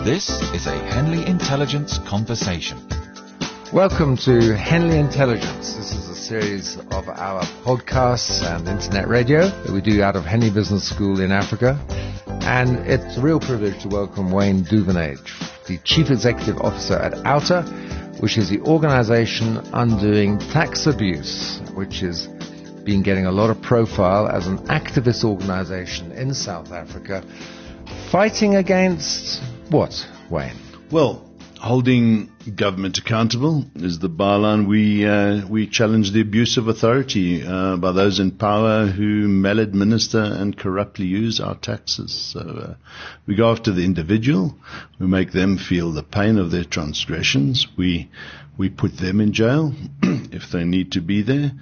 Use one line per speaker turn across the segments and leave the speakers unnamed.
This is a Henley Intelligence Conversation.
Welcome to Henley Intelligence. This is a series of our podcasts and internet radio that we do out of Henley Business School in Africa. And it's a real privilege to welcome Wayne Duvenage, the Chief Executive Officer at OUTA, which is the organization undoing tax abuse, which has been getting a lot of profile as an activist organization in South Africa, fighting against what, Wayne?
Well, holding government accountable is the byline. We challenge the abuse of authority by those in power who maladminister and corruptly use our taxes. So we go after the individual. We make them feel the pain of their transgressions. We put them in jail if they need to be there.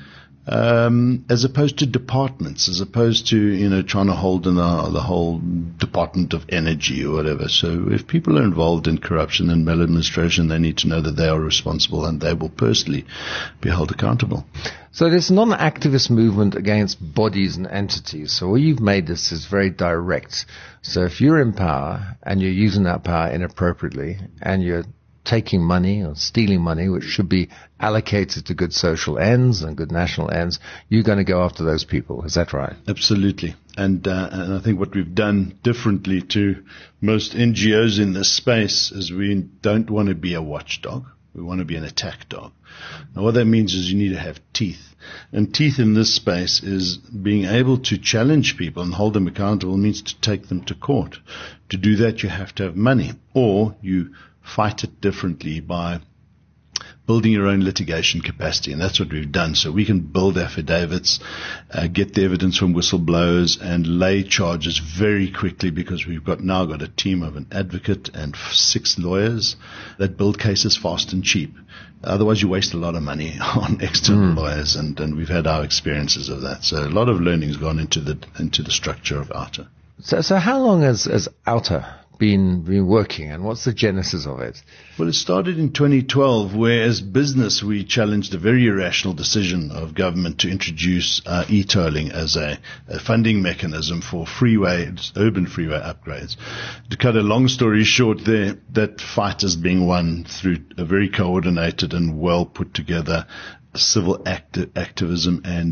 As opposed to departments, as opposed to, trying to hold in the whole Department of Energy or whatever. So if people are involved in corruption and maladministration, they need to know that they are responsible and they will personally be held accountable.
So this non-activist movement against bodies and entities. So what you've made this is very direct. So if you're in power and you're using that power inappropriately and you're taking money or stealing money, which should be allocated to good social ends and good national ends, you're going to go after those people. Is that right?
Absolutely. And I think what we've done differently to most NGOs in this space is we don't want to be a watchdog. We want to be an attack dog. Now, what that means is you need to have teeth. And teeth in this space is being able to challenge people and hold them accountable means to take them to court. To do that, you have to have money, or you fight it differently by building your own litigation capacity, and that's what we've done. So we can build affidavits, get the evidence from whistleblowers, and lay charges very quickly because we've now got a team of an advocate and 6 lawyers that build cases fast and cheap. Otherwise, you waste a lot of money on external lawyers, and we've had our experiences of that. So a lot of learning has gone into the structure of OUTA.
So how long has OUTA been working, and what's the genesis of it?
Well, it started in 2012, where as business we challenged a very irrational decision of government to introduce e-tolling as a funding mechanism for urban freeway upgrades. To cut a long story short there, that fight is being won through a very coordinated and well put together civil activism and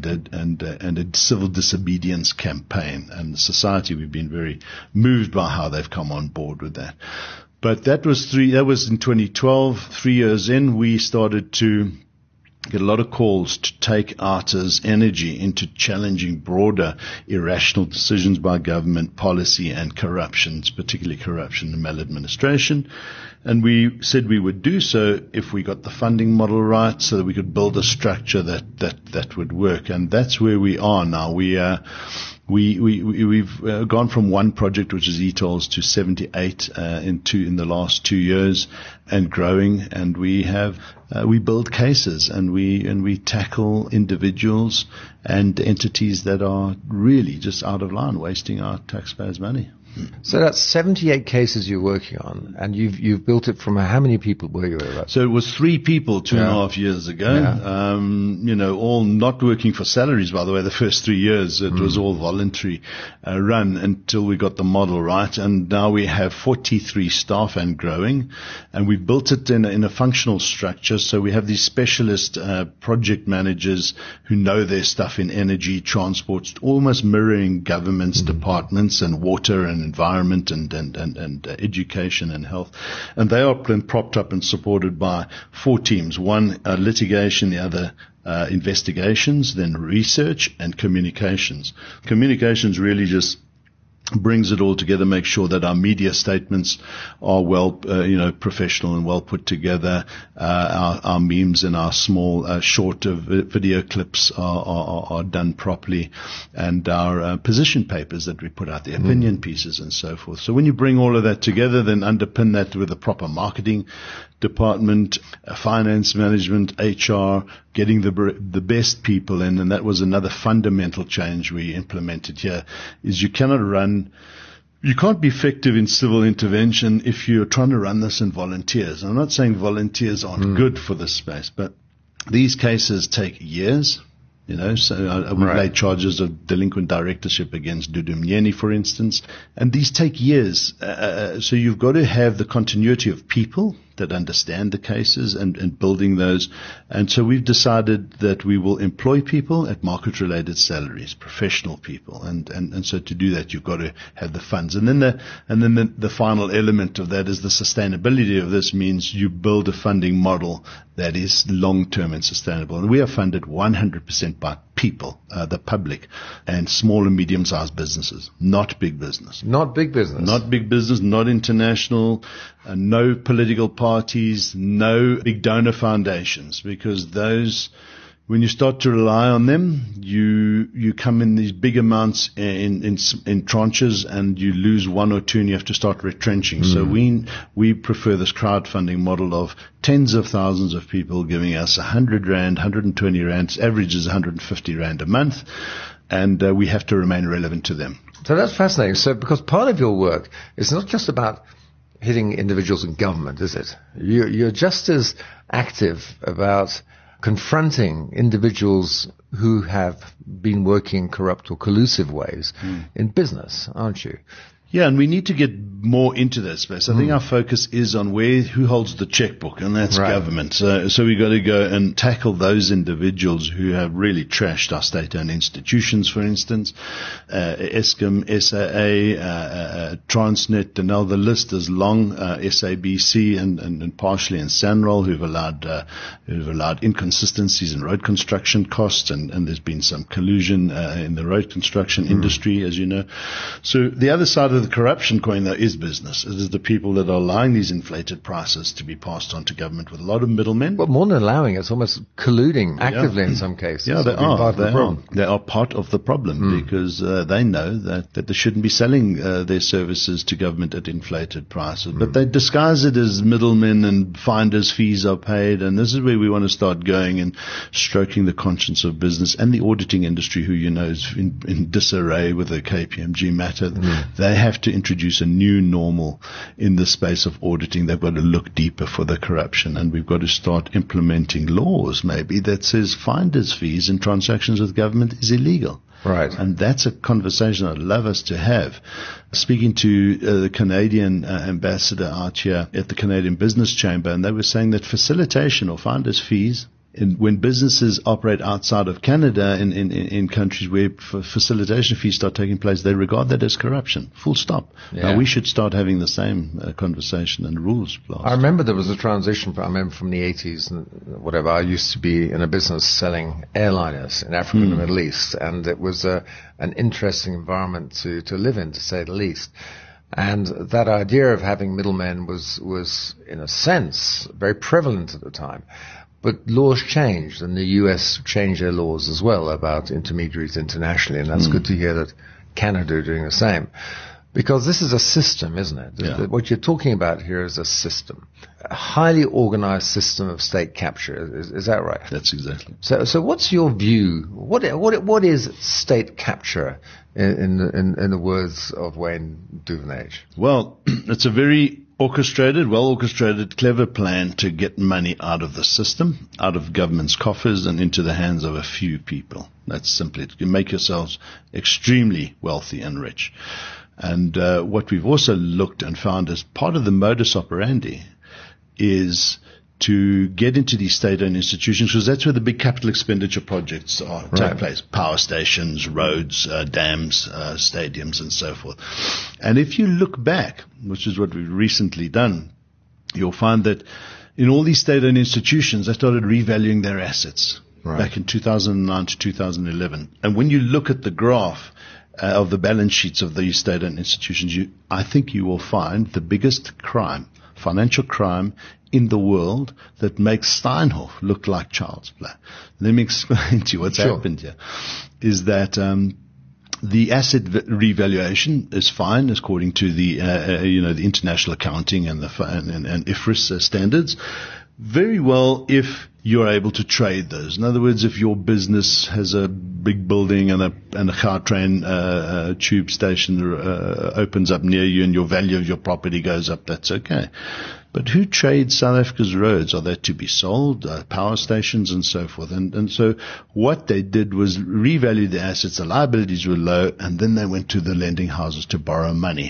a civil disobedience campaign. And the society, we've been very moved by how they've come on board with that. But that was in 2012. 3 years in, we started to get a lot of calls to take OUTA's energy into challenging broader irrational decisions by government policy and corruptions, particularly corruption and maladministration. And we said we would do so if we got the funding model right, so that we could build a structure that would work. And that's where we are now. We've gone from one project, which is eTolls, to 78 in the last 2 years, and growing. And we build cases, and we tackle individuals and entities that are really just out of line, wasting our taxpayers' money.
So that's 78 cases you're working on, and you've built it from how many people were you about?
So it was 3 people 2.5 years ago. Yeah. All not working for salaries, by the way, the first 3 years. It was all voluntary run until we got the model right. And now we have 43 staff and growing. And we built it in a functional structure. So we have these specialist project managers who know their stuff in energy, transport, almost mirroring government's departments and water and environment and education and health. And they are propped up and supported by 4 teams. One litigation, the other investigations, then research and communications. Communications really just brings it all together, makes sure that our media statements are well, professional and well put together. Our memes and our small, short video clips are done properly, and our position papers that we put out, the opinion pieces and so forth. So when you bring all of that together, then underpin that with a proper marketing department, finance management, HR, getting the best people in, and that was another fundamental change we implemented here, is you can't be effective in civil intervention if you're trying to run this in volunteers. I'm not saying volunteers aren't good for this space, but these cases take years. So we laid charges of delinquent directorship against Dudu Mnyeni, for instance. And these take years. So you've got to have the continuity of people that understand the cases and building those. And so we've decided that we will employ people at market-related salaries, professional people. And so to do that, you've got to have the funds. And then the final element of that is the sustainability of this means you build a funding model that is long-term and sustainable. And we are funded 100% by people, the public, and small and medium-sized businesses, not big business.
Not big business.
Not big business, not international, no political parties, no big donor foundations, because those, when you start to rely on them, you come in these big amounts in tranches, and you lose one or two and you have to start retrenching. So we prefer this crowdfunding model of tens of thousands of people giving us 100 Rand, 120 Rand, average is 150 Rand a month, and we have to remain relevant to them.
So that's fascinating. So because part of your work is not just about hitting individuals in government, is it? You're just as active about confronting individuals who have been working in corrupt or collusive ways in business, aren't you?
Yeah, and we need to get more into that space. I think our focus is on who holds the checkbook, and that's government. So we got to go and tackle those individuals who have really trashed our state-owned institutions, for instance, Eskom, SAA, Transnet, and now the list is long, SABC and partially in Sanral, who've allowed inconsistencies in road construction costs, and there's been some collusion in the road construction industry, as you know. So the other side of the corruption coin, though, is business. It is the people that are allowing these inflated prices to be passed on to government with a lot of middlemen.
Well, more than allowing, it's almost colluding actively in some cases.
Yeah, they are part of the problem because they know that they shouldn't be selling their services to government at inflated prices. But they disguise it as middlemen and finder's fees are paid. And this is where we want to start going and stroking the conscience of business and the auditing industry, who is in disarray with the KPMG matter. They have to introduce a new normal in the space of auditing. They've got to look deeper for the corruption, and we've got to start implementing laws maybe that says finder's fees in transactions with government is illegal.
Right.
And that's a conversation I'd love us to have. Speaking to the Canadian ambassador out here at the Canadian Business Chamber, and they were saying that facilitation or finder's fees, when businesses operate outside of Canada in countries where facilitation fees start taking place, they regard that as corruption. Full stop.
Yeah.
Now we should start having the same conversation and rules.
I remember there was a transition. I remember from the 80s and whatever. I used to be in a business selling airliners in Africa and the Middle East, and it was an interesting environment to live in, to say the least. And that idea of having middlemen was in a sense very prevalent at the time. But laws changed, and the US changed their laws as well about intermediaries internationally, and that's good to hear that Canada are doing the same. Because this is a system, isn't it?
Yeah.
What you're talking about here is a system, a highly organized system of state capture. Is that right?
That's exactly.
So what's your view? What is state capture in the words of Wayne Duvenage?
Well, it's a very well-orchestrated, clever plan to get money out of the system, out of government's coffers and into the hands of a few people. That's simply it. You make yourselves extremely wealthy and rich. And what we've also looked and found as part of the modus operandi is to get into these state-owned institutions, because that's where the big capital expenditure projects take place. Power stations, roads, dams, stadiums, and so forth. And if you look back, which is what we've recently done, you'll find that in all these state-owned institutions, they started revaluing their assets back in 2009 to 2011. And when you look at the graph of the balance sheets of these state-owned institutions, I think you will find the biggest crime, financial crime in the world, that makes Steinhoff look like child's play. Let me explain to you what's happened here. Is that the asset revaluation is fine according to the the international accounting and the and IFRS standards. Very well if you're able to trade those. In other words, if your business has a big building and a Gautrain tube station opens up near you and your value of your property goes up, that's okay. But who trades South Africa's roads? Are they to be sold? Power stations and so forth. And so what they did was revalue the assets. The liabilities were low, and then they went to the lending houses to borrow money.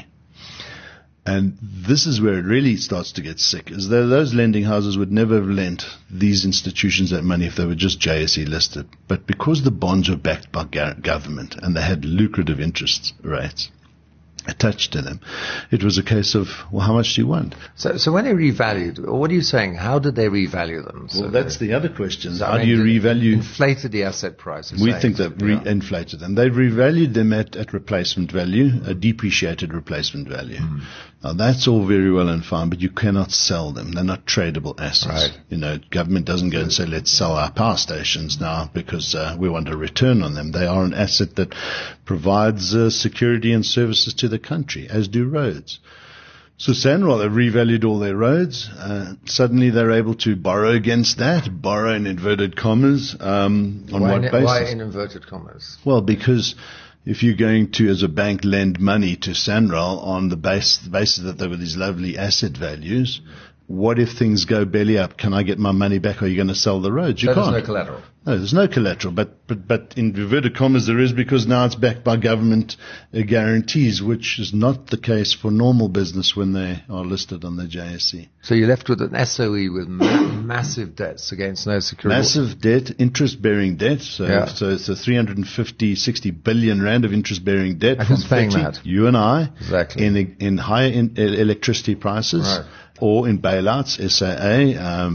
And this is where it really starts to get sick, is that those lending houses would never have lent these institutions that money if they were just JSE listed. But because the bonds were backed by government and they had lucrative interest rates attached to them, it was a case of, well, how much do you want?
So when they revalued, what are you saying? How did they revalue them?
Well, that's the other question. How do you revalue?
Inflated the asset prices.
We think they've inflated them. They've revalued them at replacement value, a depreciated replacement value. Now that's all very well and fine, but you cannot sell them. They're not tradable assets. Right. Government doesn't go and say, let's sell our power stations now because we want a return on them. They are an asset that provides security and services to the country, as do roads. So SANRAL have revalued all their roads. Suddenly they're able to borrow against that, borrow in inverted commas. On what basis?
Why in inverted commas?
Well, because if you're going to, as a bank, lend money to SANRAL on the basis that there were these lovely asset values, what if things go belly up? Can I get my money back? Or are you going to sell the roads? You can't.
There's no collateral.
No, there's no collateral, but in inverted commas there is, because now it's backed by government guarantees, which is not the case for normal business when they are listed on the JSE.
So you're left with an SOE with massive debts against no security.
Massive debt, interest-bearing debt. So it's a 360 billion rand of interest-bearing debt.
Who's paying that?
You and I.
Exactly.
In higher electricity prices. Right. Or in bailouts, SAA,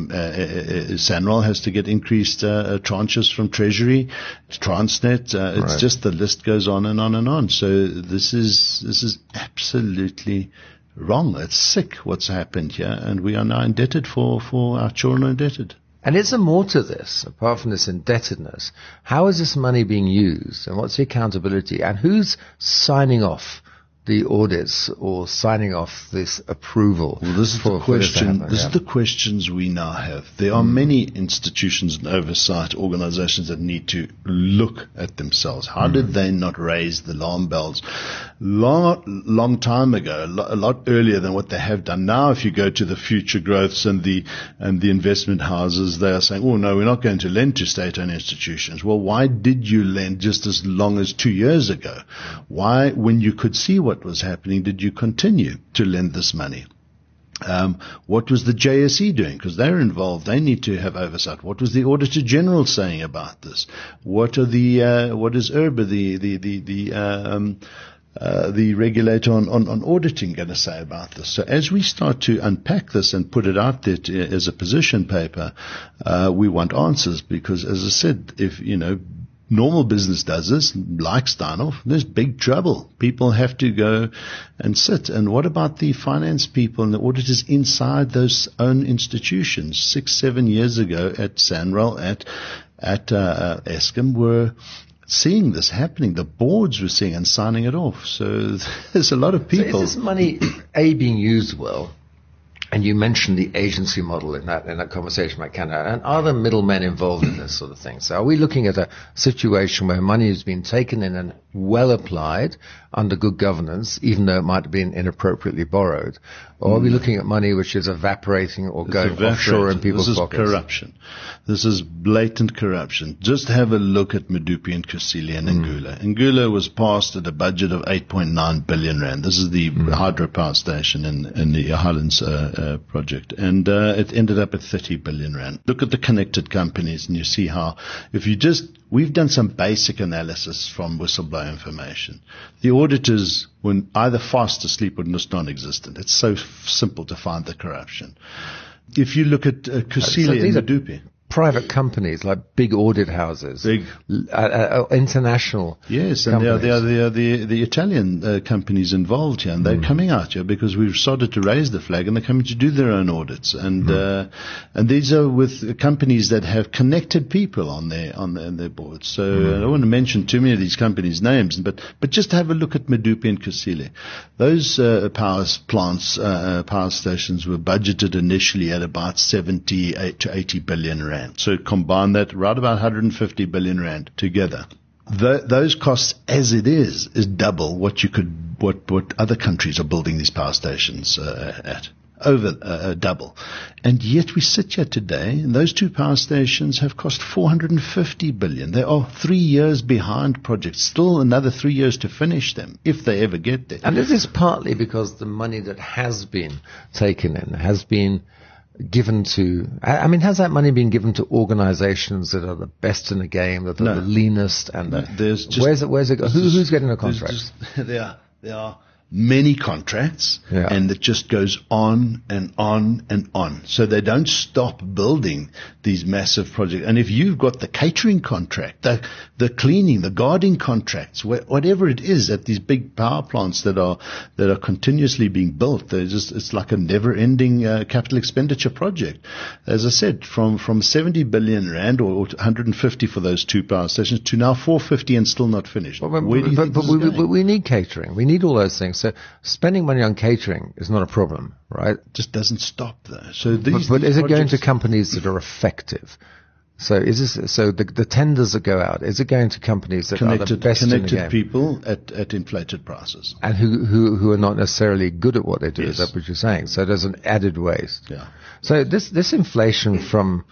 SANRAL has to get increased tranches from Treasury, Transnet. It's just the list goes on and on and on. So this is absolutely wrong. It's sick what's happened here, and we are now indebted for our children are indebted.
And is there more to this, apart from this indebtedness? How is this money being used, and what's the accountability, and who's signing off the audits or signing off this approval?
Well, this is the question. This is the questions we now have. There are many institutions and oversight organizations that need to look at themselves. How did they not raise the alarm bells long time ago, a lot earlier than what they have done? Now, if you go to the future growths and the investment houses, they are saying, oh no, we're not going to lend to state-owned institutions. Well, why did you lend just as long as 2 years ago? Why, when you could see what was happening, did you continue to lend this money? What was the JSE doing? Because they're involved. They need to have oversight. What was the Auditor General saying about this? What is IRBA, the regulator on auditing, going to say about this? So as we start to unpack this and put it out there as a position paper, we want answers, because, as I said, if, normal business does this, like Steinhoff, there's big trouble. People have to go and sit. And what about the finance people and the auditors inside those own institutions? 6-7 years ago at SANRAL, at Eskom, were seeing this happening. The boards were seeing and signing it off. So there's a lot of people.
So is this money, being used well? And you mentioned the agency model in that conversation about Canada. And are there middlemen involved in this sort of thing? So are we looking at a situation where money has been taken in and well applied under good governance, even though it might have been inappropriately borrowed? Or are we looking at money which is evaporating or going offshore in people's pockets?
This is corruption. This is blatant corruption. Just have a look at Medupi and Kusile and Ngula. Ngula was passed at a budget of 8.9 billion rand. This is the hydropower station in the Highlands project. And it ended up at 30 billion rand. Look at the connected companies and you see how, we've done some basic analysis from whistleblower information. The auditors were either fast asleep or just non-existent. It's so simple to find the corruption. If you look at Kusile and Medupi,
private companies like big audit houses, international.
Yes, and they are the Italian companies involved here, and they're coming out here because we've started to raise the flag, and they're coming to do their own audits, and these are with companies that have connected people on their boards. So I don't want to mention too many of these companies' names, but just have a look at Medupi and Kusile. Those power stations were budgeted initially at about 78 to 80 billion rand. rand. So combine that, right about 150 billion rand together. Those costs, as it is double what other countries are building these power stations at. Over double. And yet we sit here today, and those two power stations have cost 450 billion. They are 3 years behind projects, still another 3 years to finish them, if they ever get there.
And is this partly because the money that has been taken in has been given to, I mean, has that money been given to organizations that are the best in the game, that are the leanest? And
there's just,
where's it go? Who's getting the contracts?
There are many contracts, and it just goes on and on and on. So they don't stop building these massive projects. And if you've got the catering contract, the cleaning, the guarding contracts, whatever it is at these big power plants that are continuously being built, it's like a never-ending capital expenditure project. As I said, from 70 billion rand or 150 for those two power stations to now 450 and still not finished.
But we need catering. We need all those things. So spending money on catering is not a problem, right?
It just doesn't stop though. So
but is it going to companies that are effective? So the tenders that go out, is it going to companies that are the best in the game?
Connected people at inflated prices.
And who are not necessarily good at what they do, is that what you're saying? So there's an added waste.
Yeah.
So this inflation from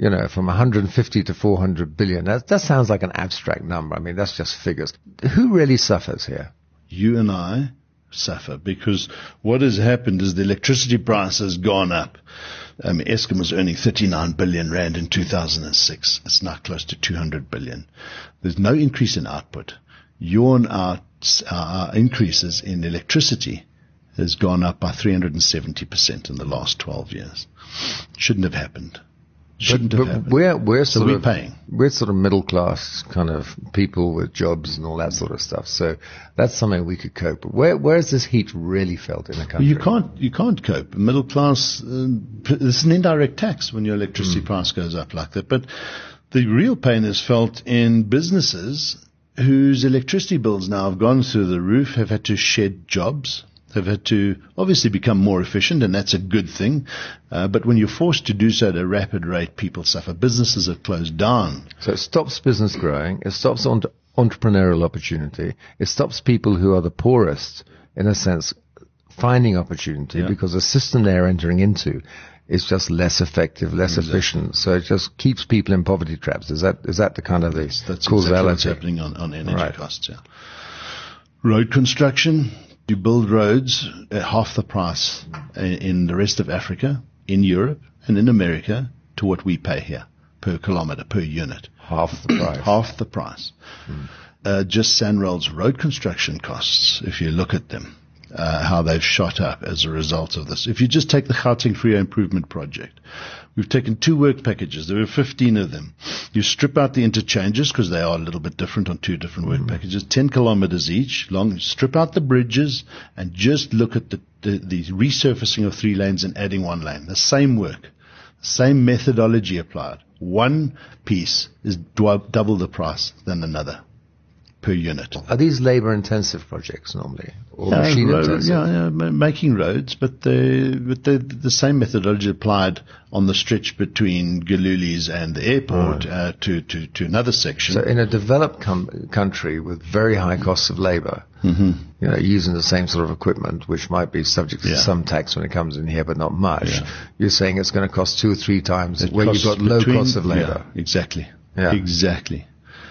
150 to 400 billion, that sounds like an abstract number. I mean, that's just figures. Who really suffers here?
You and I suffer, because what has happened is the electricity price has gone up. Eskom was earning 39 billion rand in 2006. It's now close to 200 billion. There's no increase in output. Your and our increases in electricity has gone up by 370% in the last 12 years. Shouldn't have happened.
But we're sort of middle class kind of people with jobs and all that sort of stuff. So that's something we could cope with. Where is this heat really felt in the country?
You can't cope. Middle class, this is an indirect tax when your electricity price goes up like that. But the real pain is felt in businesses whose electricity bills now have gone through the roof, have had to shed jobs. They've had to obviously become more efficient, and that's a good thing. But when you're forced to do so at a rapid rate, people suffer. Businesses are closed down.
So it stops business growing. It stops entrepreneurial opportunity. It stops people who are the poorest, in a sense, finding opportunity because the system they're entering into is just less effective, less efficient. So it just keeps people in poverty traps. Is that the kind of
that's
causality?
Exactly what's happening on energy costs. Yeah. Road construction. You build roads at half the price in the rest of Africa, in Europe, and in America to what we pay here per kilometer, per unit.
Half the price.
Half the price. Just SANRAL's road construction costs, if you look at them, how they've shot up as a result of this. If you just take the Gauteng Freeway Improvement Project, we've taken 2 work packages. There were 15 of them. You strip out the interchanges because they are a little bit different on 2 different work packages, 10 kilometers each long. Strip out the bridges and just look at the resurfacing of 3 lanes and adding 1 lane. The same work, same methodology applied. One piece is double the price than another per unit.
Are these labor-intensive projects normally, or machine-intensive?
Yeah, making roads, but the same methodology applied on the stretch between Galulis and the airport to another section.
So in a developed country with very high costs of labor, using the same sort of equipment, which might be subject to some tax when it comes in here, but not much, you're saying it's going to cost 2 or 3 times where you've got low costs of labor.
Yeah, exactly. Yeah. Exactly.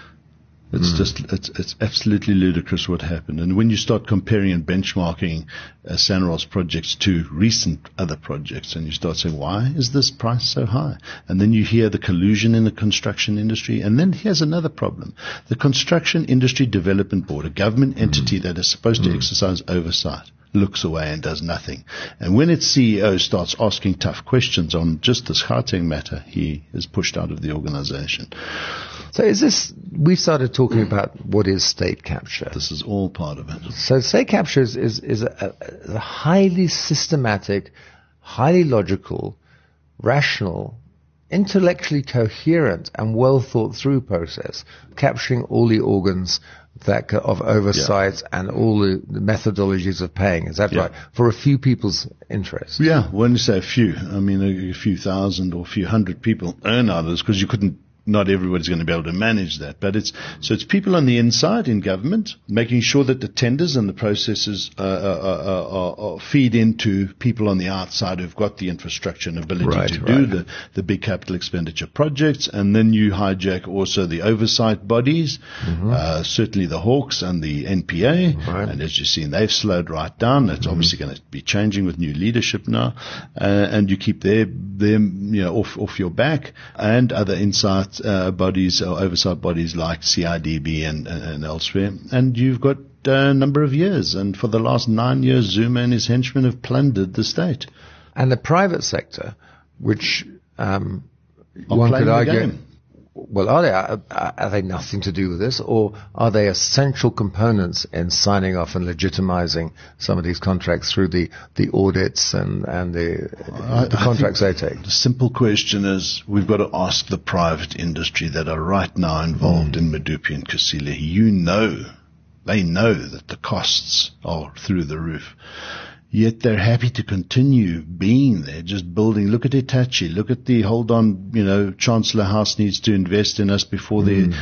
It's absolutely ludicrous what happened. And when you start comparing and benchmarking SANRAL's projects to recent other projects, and you start saying, why is this price so high? And then you hear the collusion in the construction industry. And then here's another problem. The Construction Industry Development Board, a government entity that is supposed to exercise oversight, looks away and does nothing. And when its CEO starts asking tough questions on just this Gauteng matter, he is pushed out of the organization.
So we started talking about what is state capture.
This is all part of it.
So state capture is a highly systematic, highly logical, rational, intellectually coherent and well thought through process, capturing all the organs of oversight and all the methodologies of paying. Is that right? For a few people's interests?
Yeah, when you say a few, I mean a few thousand or a few hundred people earn out of this, because not everybody's going to be able to manage that. But it's people on the inside in government making sure that the tenders and the processes feed into people on the outside who've got the infrastructure and ability to do the big capital expenditure projects. And then you hijack also the oversight bodies, certainly the Hawks and the NPA. Right. And as you've seen, they've slowed right down. That's obviously going to be changing with new leadership now. And you keep them off your back, and other insight bodies or oversight bodies like CIDB and elsewhere. And you've got a number of years. And for the last 9 years, Zuma and his henchmen have plundered the state.
And the private sector, which one could argue, well, are they nothing to do with this, or are they essential components in signing off and legitimizing some of these contracts through the audits and the contracts they take?
The simple question is, we've got to ask the private industry that are right now involved in Medupi and Kusile. They know that the costs are through the roof. Yet they're happy to continue being there, just building. Look at Hitachi. Look at Chancellor House needs to invest in us before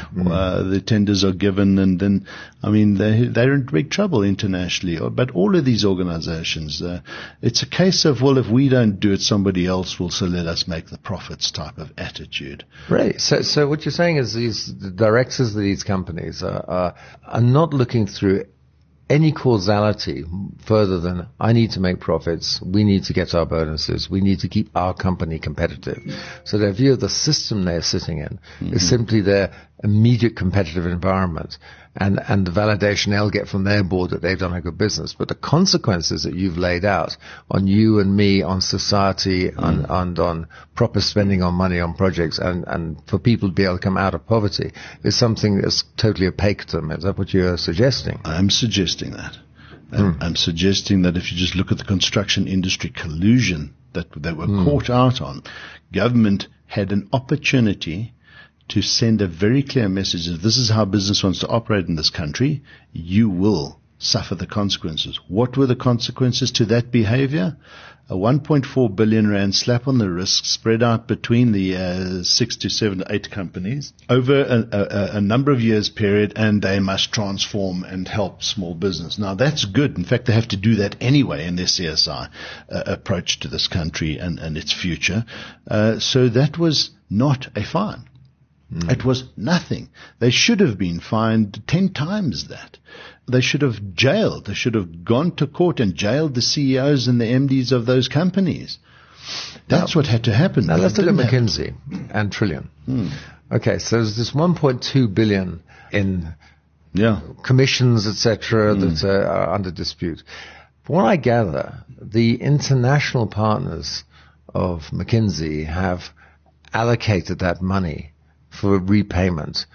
the tenders are given. And then, they're in big trouble internationally. But all of these organizations, it's a case of, well, if we don't do it, somebody else will, so let us make the profits type of attitude.
Right. So what you're saying is the directors of these companies are not looking through any causality further than, I need to make profits, we need to get our bonuses, we need to keep our company competitive. So their view of the system they're sitting in is simply their immediate competitive environment and the validation they'll get from their board that they've done a good business. But the consequences that you've laid out on you and me, on society, and on proper spending on money on projects and for people to be able to come out of poverty is something that's totally opaque to them. Is that what you're suggesting?
I'm suggesting that. I'm suggesting that if you just look at the construction industry collusion that they were caught out on, government had an opportunity to send a very clear message that this is how business wants to operate in this country. You will suffer the consequences. What were the consequences to that behavior? A 1.4 billion rand slap on the wrist spread out between the 6 to 7 to 8 companies over a number of years period, and they must transform and help small business. Now that's good. In fact, they have to do that anyway in their CSI approach to this country and its future. So that was not a fine. It was nothing. They should have been fined 10 times that. They should have jailed. They should have gone to court and jailed the CEOs and the MDs of those companies. That's what had to happen.
Now let's look at McKinsey and Trillion. Okay, so there's this 1.2 billion in commissions, etc., that are under dispute. From what I gather, the international partners of McKinsey have allocated that money for repayment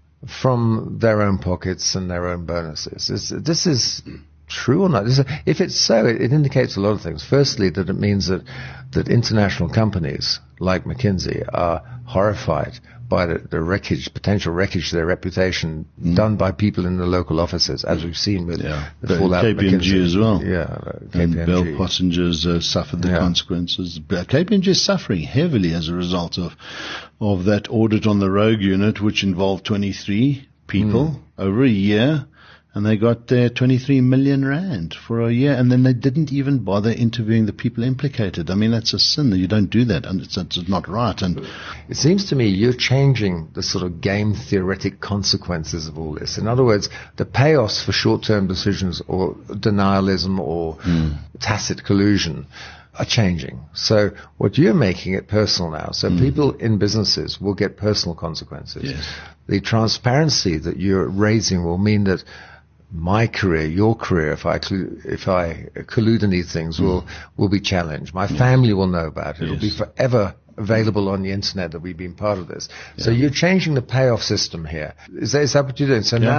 from their own pockets and their own bonuses. This is true or not? If it's so, it indicates a lot of things. Firstly, that it means that international companies like McKinsey are horrified by the potential wreckage of their reputation done by people in the local offices, as we've seen with the fallout of
KPMG as well.
KPMG.
And Bell Pottingers suffered the consequences. KPMG is suffering heavily as a result of that audit on the Rogue unit, which involved 23 people over a year. And they got their 23 million rand for a year, and then they didn't even bother interviewing the people implicated. I mean, that's a sin. You don't do that, and it's not right. And
it seems to me you're changing the sort of game theoretic consequences of all this. In other words, the payoffs for short-term decisions or denialism or tacit collusion are changing. So what you're making it personal now. So people in businesses will get personal consequences.
Yes.
The transparency that you're raising will mean that my career, your career, if I collude in these things, will be challenged. My family will know about it. It'll be forever available on the internet that we've been part of this. So you're changing the payoff system here. Is that what you're doing? So now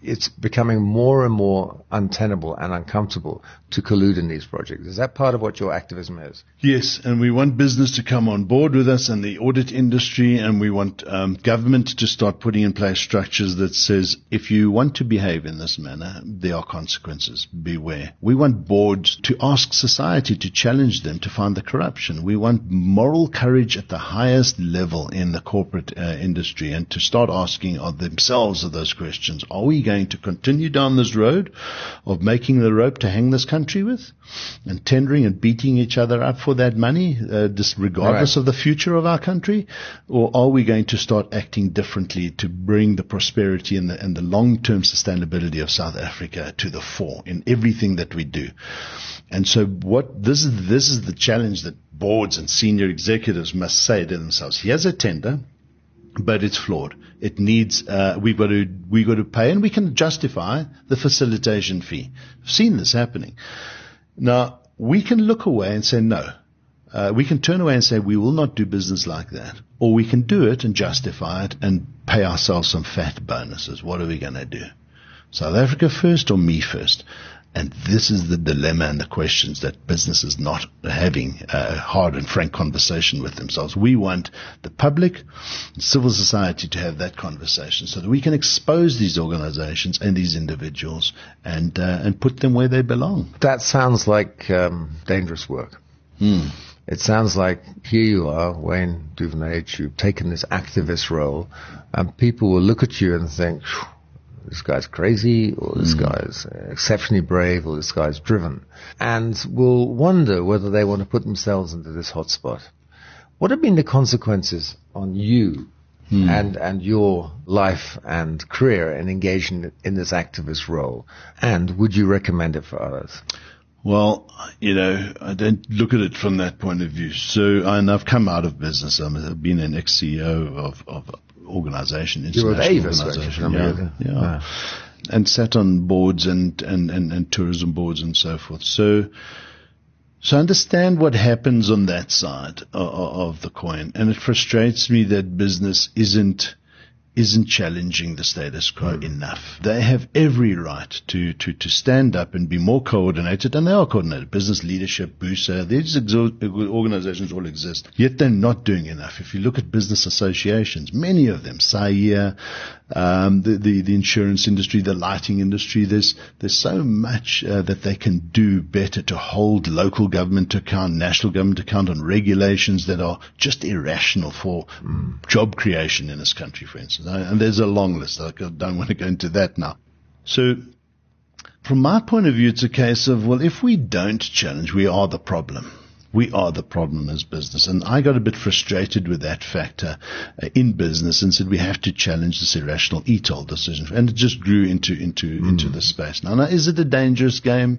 it's becoming more and more untenable and uncomfortable to collude in these projects. Is that part of what your activism is?
Yes, and we want business to come on board with us and the audit industry, and we want government to start putting in place structures that says if you want to behave in this manner, there are consequences. Beware. We want boards to ask society to challenge them to find the corruption. We want moral courage at the highest level in the corporate industry, and to start asking of themselves of those questions. Are we going to continue down this road of making the rope to hang this country with and tendering and beating each other up for that money, regardless of the future of our country? Or are we going to start acting differently to bring the prosperity and the long-term sustainability of South Africa to the fore in everything that we do? And so this is the challenge that boards and senior executives must say to themselves. Here's a tender, but it's flawed. It needs, we've got to pay, and we can justify the facilitation fee. I've seen this happening. Now, we can look away and say no. We can turn away and say we will not do business like that. Or we can do it and justify it and pay ourselves some fat bonuses. What are we going to do? South Africa first or me first? And this is the dilemma and the questions that business is not having a hard and frank conversation with themselves. We want the public and civil society to have that conversation so that we can expose these organizations and these individuals and put them where they belong.
That sounds like dangerous work. It sounds like here you are, Wayne Duvenage, you've taken this activist role, and people will look at you and think, this guy's crazy, or this guy's exceptionally brave, or this guy's driven, and will wonder whether they want to put themselves into this hotspot. What have been the consequences on you and your life and career in engaging in this activist role? And would you recommend it for others?
Well, I don't look at it from that point of view. And I've come out of business. I've been an ex-CEO of organization, international organization. Yeah. And sat on boards and tourism boards and so forth. So understand what happens on that side of the coin. And it frustrates me that business isn't challenging the status quo enough. They have every right to stand up and be more coordinated, and they are coordinated. Business leadership, BUSA, these organizations all exist, yet they're not doing enough. If you look at business associations, many of them, SAIA, the insurance industry, the lighting industry, there's so much that they can do better to hold local government to account, national government to account on regulations that are just irrational for job creation in this country, for instance. And there's a long list. I don't want to go into that now. So from my point of view, it's a case of, well, if we don't challenge, we are the problem. We are the problem as business. And I got a bit frustrated with that factor in business and said we have to challenge this irrational ETOL decision. And it just grew into the space. Now, is it a dangerous game?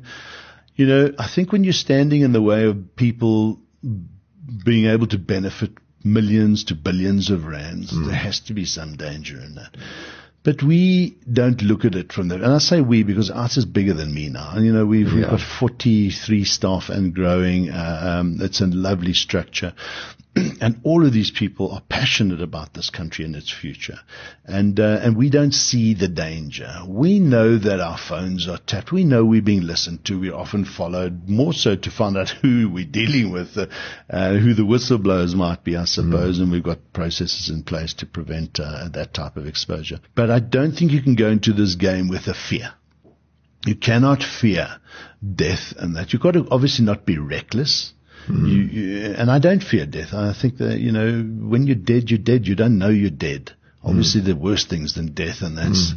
I think when you're standing in the way of people being able to benefit millions to billions of rands, there has to be some danger in that. But we don't look at it from that. And I say we because ours is bigger than me now. And, we've got 43 staff and growing. It's a lovely structure. And all of these people are passionate about this country and its future. And we don't see the danger. We know that our phones are tapped. We know we're being listened to. We're often followed, more so to find out who we're dealing with, who the whistleblowers might be, I suppose. And we've got processes in place to prevent that type of exposure. But I don't think you can go into this game with a fear. You cannot fear death and that. You've got to obviously not be reckless. And I don't fear death. I think that, when you're dead, you're dead. You don't know you're dead. Obviously, there are worse things than death, and that's,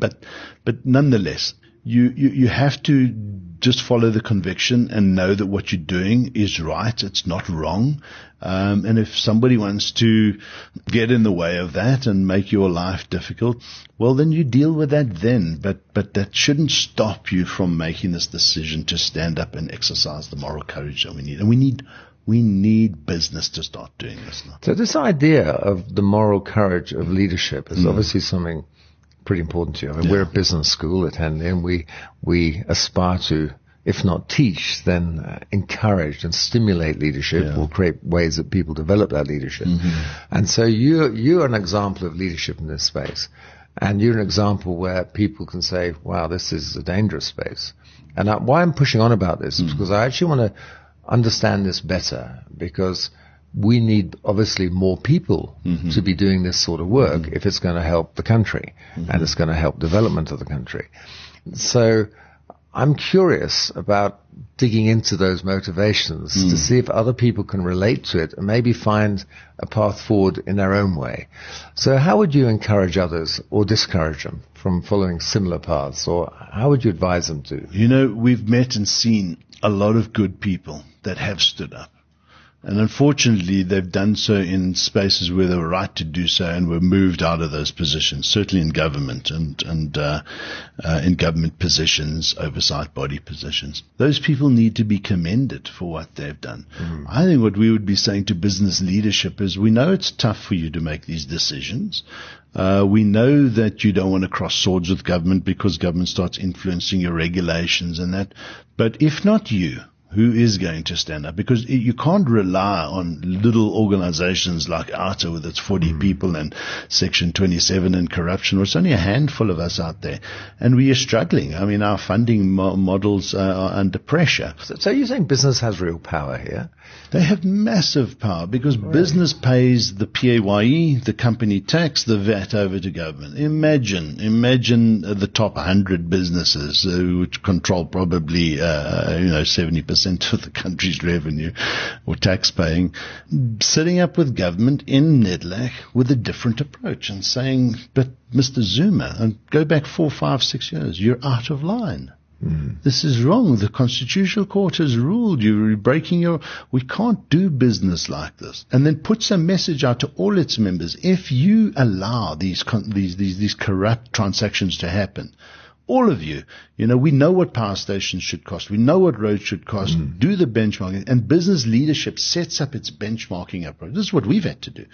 but nonetheless, you have to just follow the conviction and know that what you're doing is right. It's not wrong. And if somebody wants to get in the way of that and make your life difficult, well, then you deal with that then. But that shouldn't stop you from making this decision to stand up and exercise the moral courage that we need. And we need business to start doing this now.
So this idea of the moral courage of leadership is obviously something pretty important to you. We're a business school at Henley, and we aspire to, if not teach, then encourage and stimulate leadership or create ways that people develop that leadership. And so you're an example of leadership in this space. And you're an example where people can say, wow, this is a dangerous space. And why I'm pushing on about this is because I actually want to understand this better, because we need obviously more people to be doing this sort of work if it's going to help the country and it's going to help development of the country. So I'm curious about digging into those motivations to see if other people can relate to it and maybe find a path forward in their own way. So how would you encourage others or discourage them from following similar paths, or how would you advise them to?
You know, we've met and seen a lot of good people that have stood up. And unfortunately, they've done so in spaces where they were right to do so and were moved out of those positions, certainly in government and in government positions, oversight body positions. Those people need to be commended for what they've done. I think what we would be saying to business leadership is, we know it's tough for you to make these decisions. We know that you don't want to cross swords with government because government starts influencing your regulations and that. But if not you, who is going to stand up? Because you can't rely on little organizations like OUTA with its 40 people and Section 27 and corruption. It's only a handful of us out there. And we are struggling. I mean, our funding models are under pressure.
So you're saying business has real power here?
They have massive power because business pays the PAYE, the company tax, the VAT over to government. Imagine the top 100 businesses which control probably 70% of the country's revenue or tax paying, sitting up with government in NEDLAC with a different approach and saying, but Mr. Zuma, and go back 4, 5, 6 years, you're out of line. This is wrong. The Constitutional Court has ruled you're breaking we can't do business like this. And then puts a message out to all its members. If you allow these corrupt transactions to happen, all of you, we know what power stations should cost. We know what roads should cost. Do the benchmarking. And business leadership sets up its benchmarking approach. This is what we've had to do.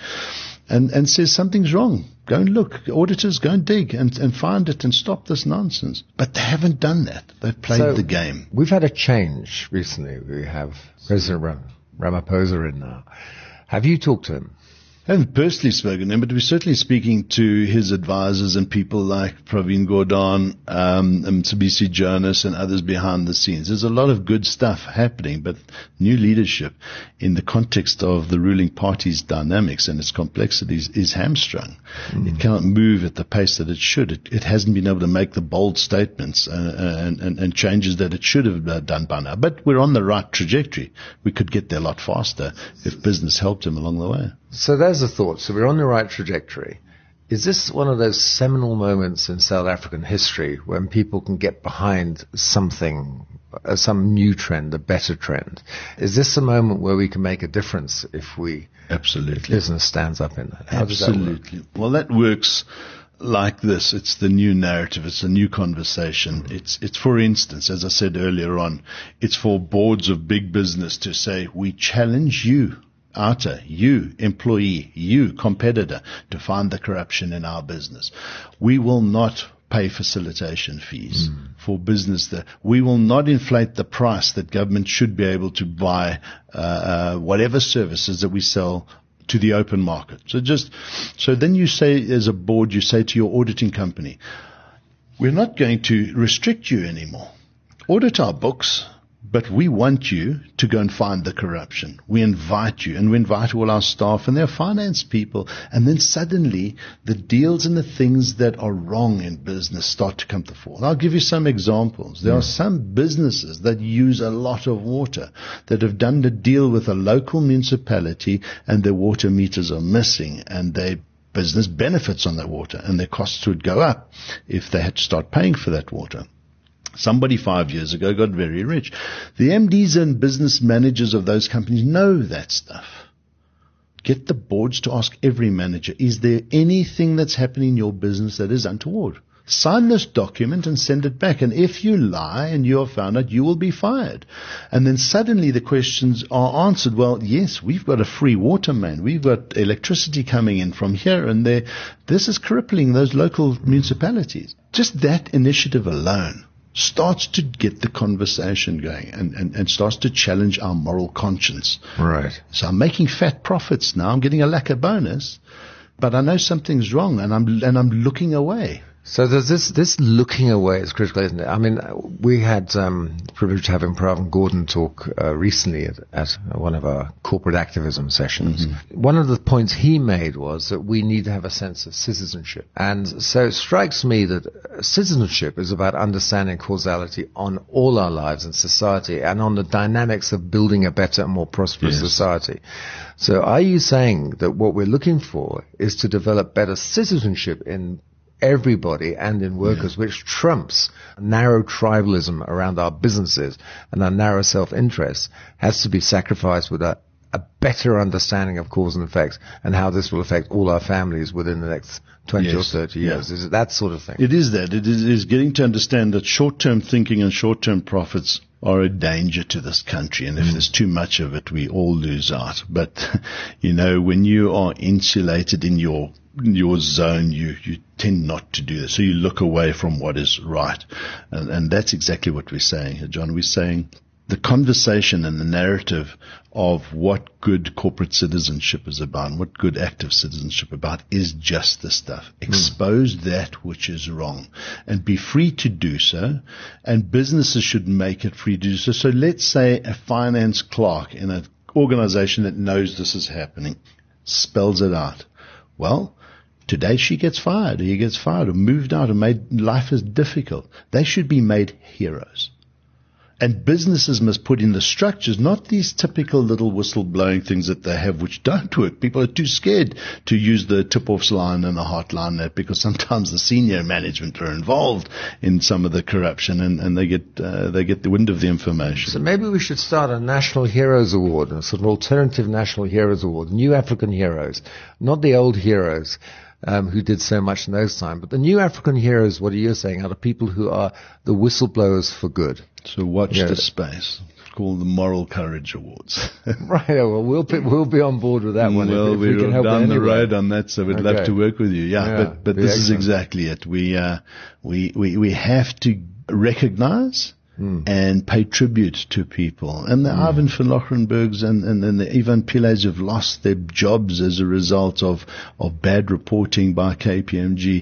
And says something's wrong. Go and look. Auditors, go and dig and find it and stop this nonsense. But they haven't done that. They've played the game.
We've had a change recently. We have President Ramaphosa in now. Have you talked to him?
I haven't personally spoken to him, but we're certainly speaking to his advisors and people like Pravin Gordhan, Mcebisi Jonas and others behind the scenes. There's a lot of good stuff happening, but new leadership in the context of the ruling party's dynamics and its complexities is hamstrung. It cannot move at the pace that it should. It hasn't been able to make the bold statements and changes that it should have done by now. But we're on the right trajectory. We could get there a lot faster if business helped him along the way.
So there's a thought. So we're on the right trajectory. Is this one of those seminal moments in South African history when people can get behind something, some new trend, a better trend? Is this a moment where we can make a difference if business stands up in that? How
Absolutely.
Does that work?
Well, that works like this. It's the new narrative. It's a new conversation. It's for instance, as I said earlier on, it's for boards of big business to say, we challenge you, OUTA, you employee, you competitor, to find the corruption in our business. We will not pay facilitation fees for business. We will not inflate the price that government should be able to buy whatever services that we sell to the open market. So then you say, as a board, you say to your auditing company, we're not going to restrict you anymore. Audit our books, but we want you to go and find the corruption. We invite you, and we invite all our staff and their finance people. And then suddenly the deals and the things that are wrong in business start to come to the fore. I'll give you some examples. There are some businesses that use a lot of water that have done the deal with a local municipality and their water meters are missing, and their business benefits on that water, and their costs would go up if they had to start paying for that water. Somebody 5 years ago got very rich. The MDs and business managers of those companies know that stuff. Get the boards to ask every manager, is there anything that's happening in your business that is untoward? Sign this document and send it back. And if you lie and you are found out, you will be fired. And then suddenly the questions are answered. Well, yes, we've got a free water main. We've got electricity coming in from here and there. This is crippling those local municipalities. Just that initiative alone starts to get the conversation going and starts to challenge our moral conscience.
Right.
So I'm making fat profits now. I'm getting a lacquer bonus. but I know something's wrong, and I'm looking away.
So there's this looking away is critical, isn't it? I mean, we had the privilege of having Pravin Gordon talk recently at one of our corporate activism sessions. Mm-hmm. One of the points he made was that we need to have a sense of citizenship. And so it strikes me that citizenship is about understanding causality on all our lives in society and on the dynamics of building a better and more prosperous society. So are you saying that what we're looking for is to develop better citizenship in everybody and in workers, which trumps narrow tribalism around our businesses and our narrow self-interest, has to be sacrificed with a better understanding of cause and effects and how this will affect all our families within the next 20 or 30 years. Is it that sort of thing?
It is that. It is getting to understand that short-term thinking and short-term profits are a danger to this country. And if there's too much of it, we all lose out. But, when you are insulated in your zone, you tend not to do this. So you look away from what is right. And that's exactly what we're saying here, John. We're saying the conversation and the narrative of what good corporate citizenship is about and what good active citizenship about is just this stuff. Expose that which is wrong and be free to do so, and businesses should make it free to do so. So let's say a finance clerk in an organization that knows this is happening spells it out. Well, today she gets fired, or he gets fired, or moved out, or made life is difficult. They should be made heroes. And businesses must put in the structures, not these typical little whistle-blowing things that they have which don't work. People are too scared to use the tip-offs line and the hotline because sometimes the senior management are involved in some of the corruption and they get the wind of the information.
So maybe we should start a National Heroes Award, a sort of alternative National Heroes Award, new African heroes, not the old heroes. Who did so much in those times. But the new African heroes, what are you saying, are the people who are the whistleblowers for good.
So watch this space. It's called the Moral Courage Awards.
Right. Well, we'll be on board with that one.
Well,
if we can help
down the road on that, so we'd love to work with you. Yeah. But this is exactly it. We have to recognize and pay tribute to people. And the Ivan van Lochenbergs and the Ivan Pillais have lost their jobs as a result of bad reporting by KPMG.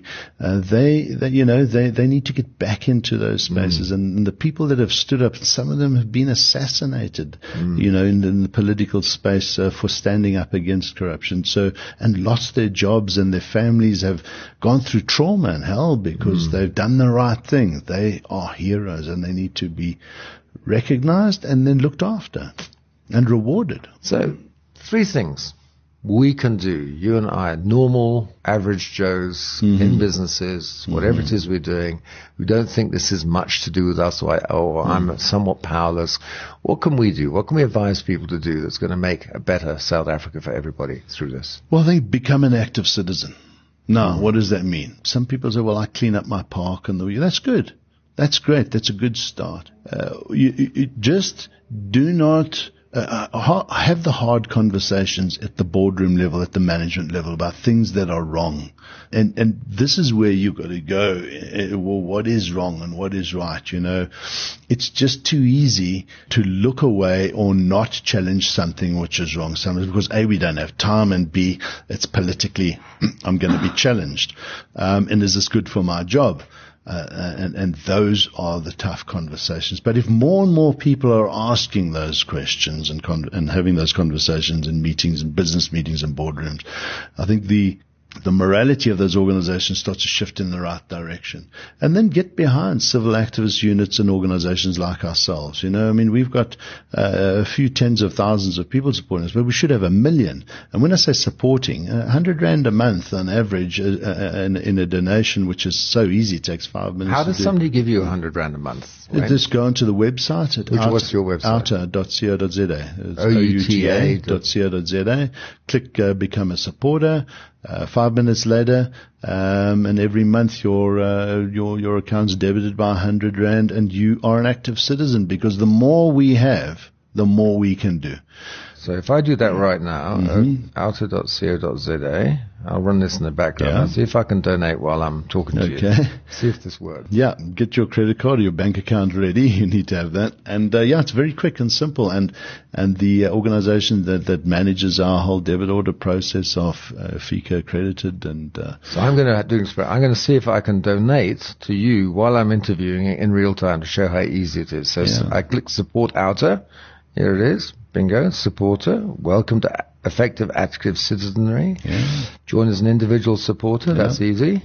They need to get back into those spaces. And the people that have stood up, some of them have been assassinated, in the political space for standing up against corruption. And lost their jobs, and their families have gone through trauma and hell because they've done the right thing. They are heroes, and they need to be recognized and then looked after and rewarded.
So 3 things we can do, you and I, normal, average Joes in businesses, whatever it is we're doing, we don't think this is much to do with us, or I'm somewhat powerless. What can we do? What can we advise people to do that's going to make a better South Africa for everybody through this?
Well, I think become an active citizen. Now, what does that mean? Some people say, well, I clean up my park and that's good. That's great. That's a good start. You just do not have the hard conversations at the boardroom level, at the management level, about things that are wrong. And this is where you've got to go. Well, what is wrong and what is right? It's just too easy to look away or not challenge something which is wrong. Sometimes because A, we don't have time, and B, it's politically, I'm going to be challenged. And is this good for my job? And those are the tough conversations. But if more and more people are asking those questions and having those conversations in meetings and business meetings and boardrooms, I think the morality of those organizations starts to shift in the right direction. And then get behind civil activist units and organizations like ourselves. We've got a few tens of thousands of people supporting us, but we should have 1 million. And when I say supporting, 100 Rand a month on average in a donation, which is so easy, it takes 5 minutes.
How does somebody give you 100 Rand a month?
Right? Just go onto the website.
What's your website?
outa.co.za. outa.co.za. Click Become a Supporter. 5 minutes later, and every month your account's debited by 100 Rand, and you are an active citizen, because the more we have, the more we can do.
So if I do that right now, outer.co.za, I'll run this in the background. I'll see if I can donate while I'm talking to you. See if this works.
Yeah, get your credit card or your bank account ready. You need to have that. And it's very quick and simple. And the organization that manages our whole debit order process of FICA accredited. And
so I'm going to see if I can donate to you while I'm interviewing in real time to show how easy it is. So I click support Outer. Here it is. Bingo. Supporter. Welcome to Effective Active Citizenry. Join as an individual supporter. That's easy.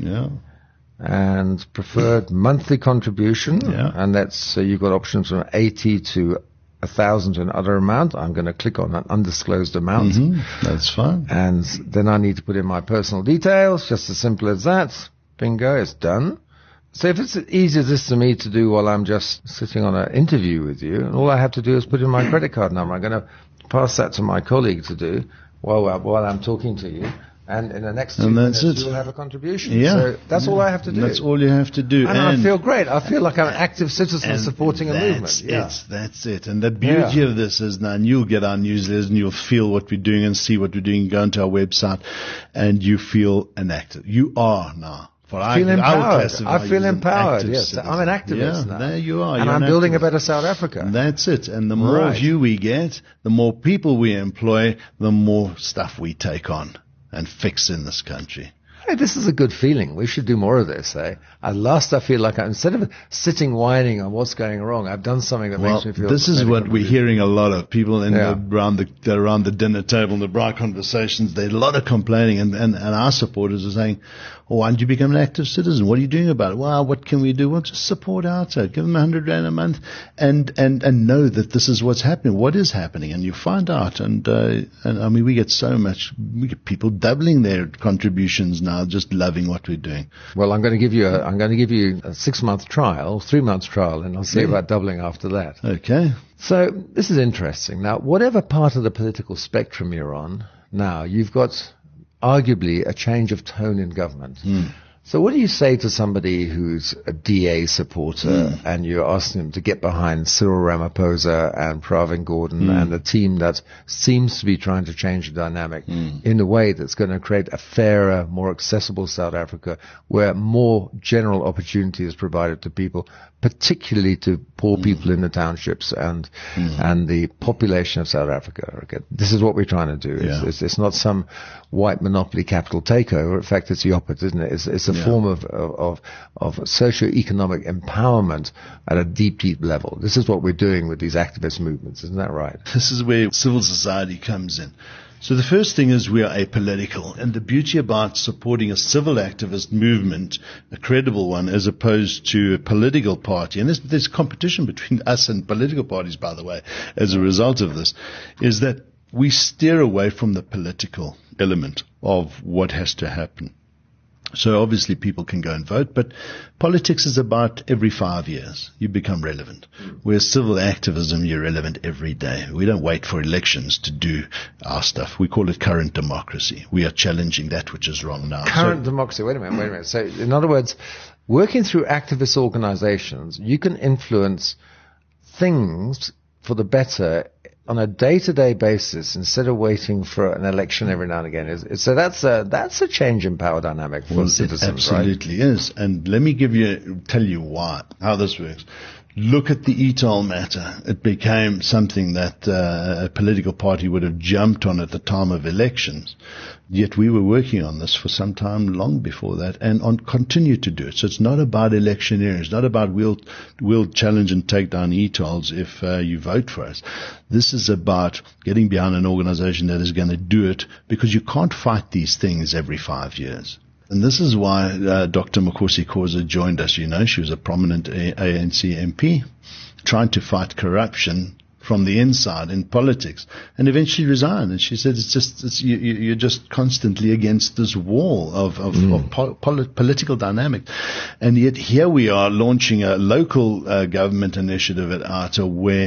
And preferred monthly contribution. And that's, you've got options from 80 to 1,000 to another amount. I'm going to click on an undisclosed amount.
That's fine.
And then I need to put in my personal details. Just as simple as that. Bingo. It's done. So if it's easy as this to me to do while I'm just sitting on an interview with you, and all I have to do is put in my credit card number. I'm going to pass that to my colleague to do while I'm talking to you. And in the next 2 minutes, you'll have a contribution. So that's all I have to do.
That's all you have to do.
And I feel great. I feel like I'm an active citizen supporting a movement.
That's it. And the beauty of this is now you'll get our newsletters and you'll feel what we're doing and see what we're doing. Go into our website and you feel an active. You are now.
I feel empowered. Yes, I'm an activist now.
There you are.
And I'm building a better South Africa.
That's it. And the more view we get, the more people we employ, the more stuff we take on and fix in this country.
Hey, this is a good feeling. We should do more of this, eh? At last I feel like instead of sitting whining on what's going wrong, I've done something that makes me feel...
This is what we're hearing a lot of people around the dinner table and the bright conversations. There's a lot of complaining and our supporters are saying, why don't you become an active citizen? What are you doing about it? Well, what can we do? Well, just support Outer. Give them 100 Rand a month and know that this is what's happening. What is happening? And you find out. And I mean, we get people doubling their contributions now, just loving what we're doing.
Well, I'm going to give you a 6-month trial, 3-month trial, and I'll see about doubling after that.
Okay.
So this is interesting. Now, whatever part of the political spectrum you're on, now you've got arguably a change of tone in government. So what do you say to somebody who's a DA supporter and you're asking them to get behind Cyril Ramaphosa and Pravin Gordhan and the team that seems to be trying to change the dynamic in a way that's going to create a fairer, more accessible South Africa where more general opportunity is provided to people, particularly to poor people in the townships and the population of South Africa? Okay, this is what we're trying to do. It's not some white monopoly capital takeover. In fact, it's the opposite, isn't it? It's a form of socio-economic empowerment at a deep, deep level. This is what we're doing with these activist movements. Isn't that right?
This is where civil society comes in. So the first thing is we are apolitical, and the beauty about supporting a civil activist movement, a credible one, as opposed to a political party, and there's competition between us and political parties, by the way, as a result of this, is that we steer away from the political element of what has to happen. So obviously people can go and vote, but politics is about every 5 years you become relevant. Whereas civil activism, you're relevant every day. We don't wait for elections to do our stuff. We call it current democracy. We are challenging that which is wrong now.
Current democracy. Wait a minute. So in other words, working through activist organizations, you can influence things for the better on a day-to-day basis instead of waiting for an election every now and again. So that's a change in power dynamic for citizens,
right? It absolutely is. And let me tell you how this works. Look at the e-toll matter. It became something that a political party would have jumped on at the time of elections. Yet we were working on this for some time long before that and continue to do it. So it's not about electioneering. It's not about we'll challenge and take down e-tolls if you vote for us. This is about getting behind an organization that is going to do it, because you can't fight these things every 5 years. And this is why Dr. Mkhosi Khoza joined us. You know, she was a prominent ANC MP trying to fight corruption from the inside in politics, and eventually resigned. And she said, you're just constantly against this wall of political dynamic. And yet here we are launching a local government initiative at Outer where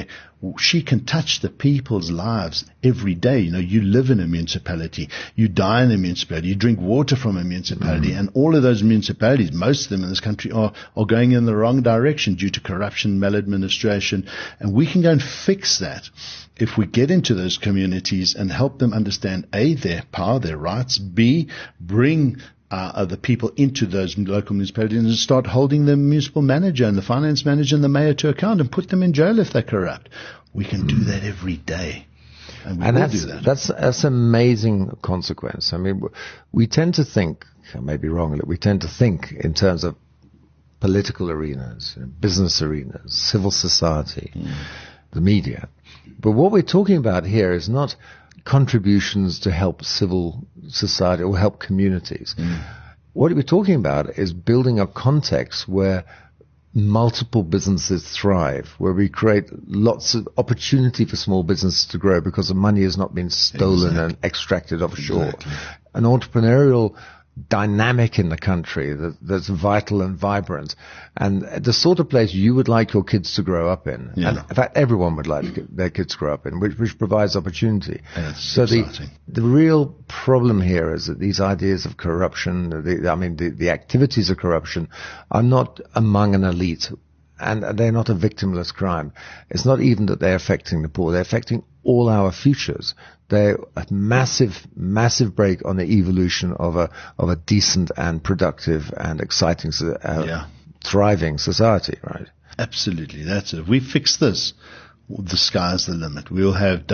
she can touch the people's lives every day. You live in a municipality, you die in a municipality, you drink water from a municipality, and all of those municipalities, most of them in this country, are going in the wrong direction due to corruption, maladministration, and we can go and fix that if we get into those communities and help them understand, A, their power, their rights, B, bring the people into those local municipalities and start holding the municipal manager and the finance manager and the mayor to account and put them in jail if they're corrupt. We can do that every day. And we will do that.
That's amazing consequence. I mean, we tend to think, I may be wrong, we tend to think in terms of political arenas, business arenas, civil society, the media. But what we're talking about here is not contributions to help civil society or help communities. What we're talking about is building a context where multiple businesses thrive, where we create lots of opportunity for small businesses to grow because the money has not been stolen and extracted offshore. An entrepreneurial dynamic in the country that's vital and vibrant, and the sort of place you would like your kids to grow up in. And in fact, everyone would like their kids to grow up in, which provides opportunity. So the real problem here is that these ideas of corruption, the activities of corruption, are not among an elite, and they're not a victimless crime. It's not even that they're affecting the poor; they're affecting all our futures. They're a massive, massive break on the evolution of a decent and productive and exciting, thriving society, right?
Absolutely, that's it. If we fix this, the sky's the limit. We'll have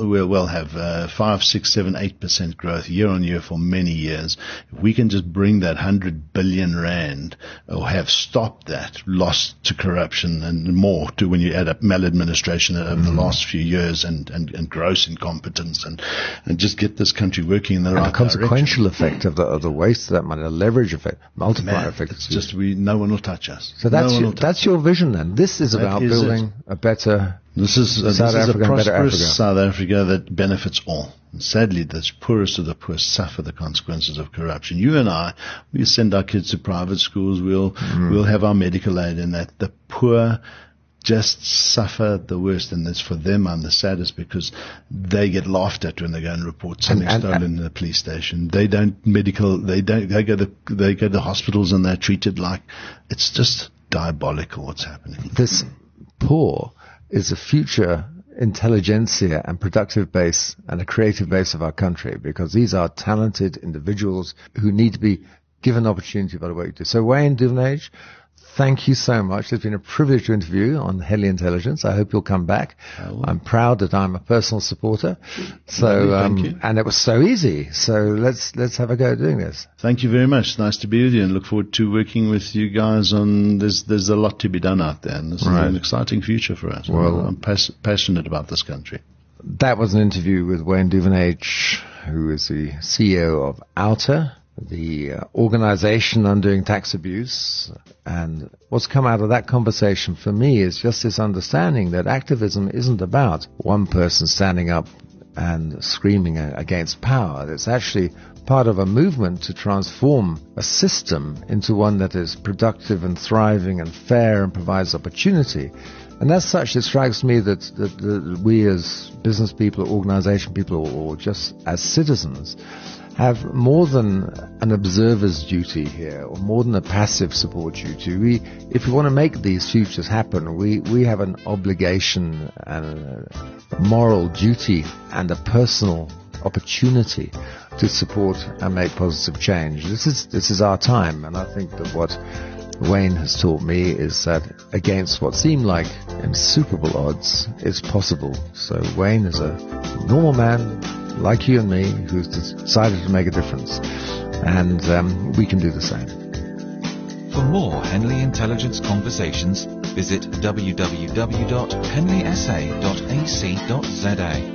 5, 6, 7, 8% growth year on year for many years. If we can just bring that 100 billion rand, or have stopped that loss to corruption and more to when you add up maladministration over the last few years and gross incompetence and just get this country working in the right direction.
The consequential effect of the waste of that money, the leverage effect, multiplier effect.
It's just no one will touch us.
So that's your vision then. This is about building a better
This is a prosperous South Africa that benefits all. And sadly, the poorest of the poor suffer the consequences of corruption. You and I, we send our kids to private schools. We'll have our medical aid in that. The poor just suffer the worst, and it's for them I'm the saddest because they get laughed at when they go and report something stolen in the police station. They go to hospitals and they're treated like it's just diabolical what's happening.
This poor is a future intelligentsia and productive base and a creative base of our country, because these are talented individuals who need to be given opportunity by the work you do. So Wayne Duvenage, thank you so much. It's been a privilege to interview on Henley Intelligence. I hope you'll come back. I'm proud that I'm a personal supporter. So,
thank you.
And it was so easy. So let's have a go at doing this.
Thank you very much. Nice to be with you and look forward to working with you guys on there's a lot to be done out there, and this is an exciting future for us. Well, I'm passionate about this country.
That was an interview with Wayne Duvenage, who is the CEO of Outer, the organization undoing tax abuse. And what's come out of that conversation for me is just this understanding that activism isn't about one person standing up and screaming against power. It's actually part of a movement to transform a system into one that is productive and thriving and fair and provides opportunity. And as such, it strikes me that we as business people, organization people, or just as citizens, have more than an observer's duty here, or more than a passive support duty. If we want to make these futures happen, we have an obligation and a moral duty and a personal opportunity to support and make positive change. This is our time, and I think that what Wayne has taught me is that against what seem like insuperable odds, it's possible. So Wayne is a normal man like you and me who's decided to make a difference, and we can do the same.
For more Henley Intelligence Conversations, visit www.henleysa.ac.za.